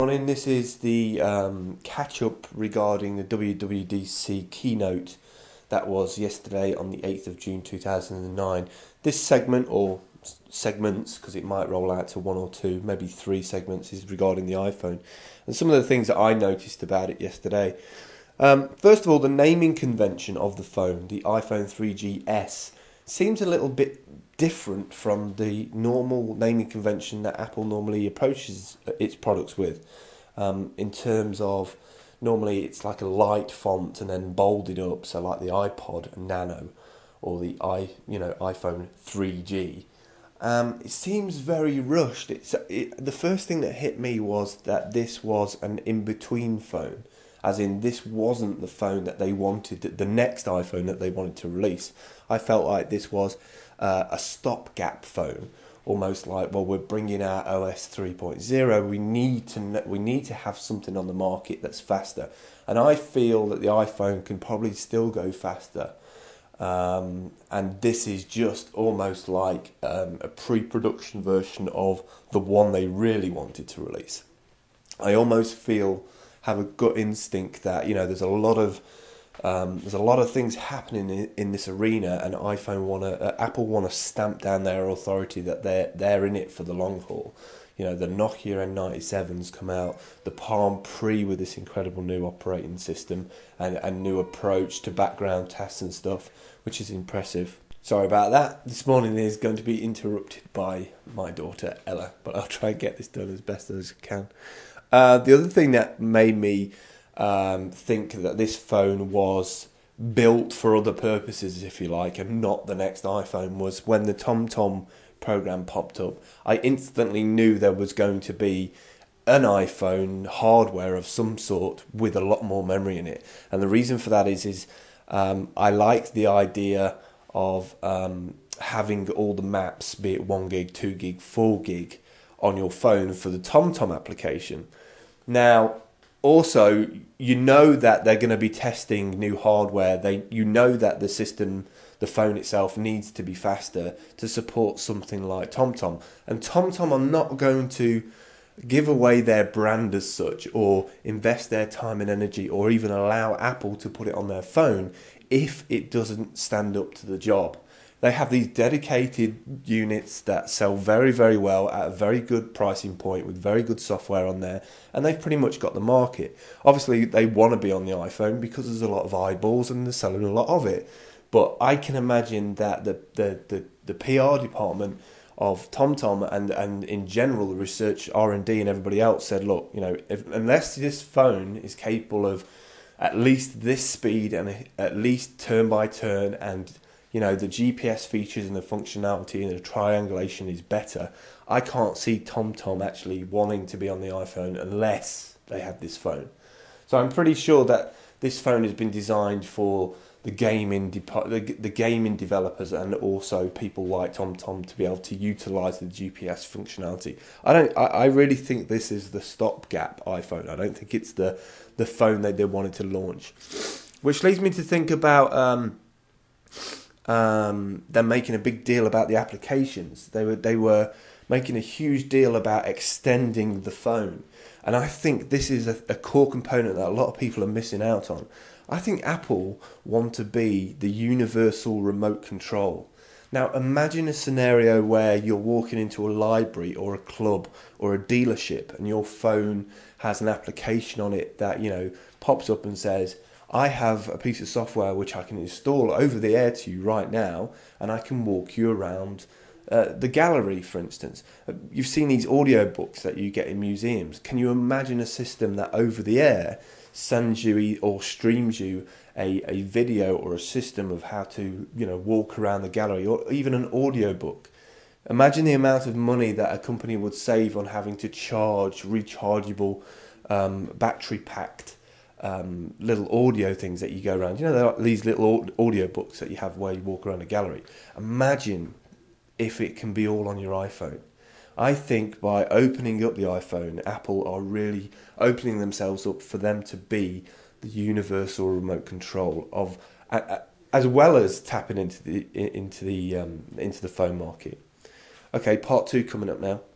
Morning. This is the catch-up regarding the WWDC keynote that was yesterday on the 8th of June 2009. This segment, or segments, because it might roll out to one or two, maybe three segments, is regarding the iPhone. And some of the things that I noticed about it yesterday. First of all, the naming convention of the phone, the iPhone 3GS, seems a little bit different from the normal naming convention that Apple normally approaches its products with. In terms of, normally it's like a light font and then bolded up, so like the iPod Nano or the iPhone 3G. It seems very rushed. The first thing that hit me was that this was an in-between phone, as in this wasn't the phone that they wanted, the next iPhone that they wanted to release. I felt like this was a stopgap phone, almost like, well, we're bringing out OS 3.0. We need to have something on the market that's faster, and I feel that the iPhone can probably still go faster. And this is just almost like a pre-production version of the one they really wanted to release. I almost have a gut instinct that there's a lot of things happening in this arena, and Apple want to stamp down their authority that they're in it for the long haul. The Nokia N97's come out, the Palm Pre with this incredible new operating system and new approach to background tests and stuff, which is impressive. Sorry about that. This morning is going to be interrupted by my daughter Ella, but I'll try and get this done as best as I can. The other thing that made me think that this phone was built for other purposes, if you like, and not the next iPhone, was when the TomTom program popped up. I instantly knew there was going to be an iPhone hardware of some sort with a lot more memory in it, and the reason for that is I like the idea of having all the maps, be it 1 gig, 2 gig, 4 gig, on your phone for the TomTom application. Now, also, that they're going to be testing new hardware. That the phone itself needs to be faster to support something like TomTom. And TomTom are not going to give away their brand as such, or invest their time and energy, or even allow Apple to put it on their phone if it doesn't stand up to the job. They have these dedicated units that sell very, very well at a very good pricing point with very good software on there, and they've pretty much got the market. Obviously, they want to be on the iPhone because there's a lot of eyeballs and they're selling a lot of it. But I can imagine that the PR department of TomTom and in general the research, R&D and everybody else said, look, unless this phone is capable of at least this speed and at least turn by turn, and the GPS features and the functionality and the triangulation is better, I can't see TomTom actually wanting to be on the iPhone unless they have this phone. So I'm pretty sure that this phone has been designed for the gaming developers and also people like TomTom to be able to utilise the GPS functionality. I really think this is the stopgap iPhone. I don't think it's the phone that they wanted to launch, which leads me to think about they're making a big deal about the applications. They were making a huge deal about extending the phone, and I think this is a core component that a lot of people are missing out on. I think Apple want to be the universal remote control. Now imagine a scenario where you're walking into a library or a club or a dealership and your phone has an application on it that pops up and says, I have a piece of software which I can install over the air to you right now, and I can walk you around the gallery, for instance. You've seen these audiobooks that you get in museums. Can you imagine a system that over the air sends you or streams you a video or a system of how to walk around the gallery, or even an audiobook? Imagine the amount of money that a company would save on having to charge rechargeable battery-packed little audio things that you go around. There are these little audio books that you have where you walk around a gallery. Imagine if it can be all on your iPhone. I think by opening up the iPhone, Apple are really opening themselves up for them to be the universal remote control of, as well as tapping into the phone market. Okay, part 2 coming up now.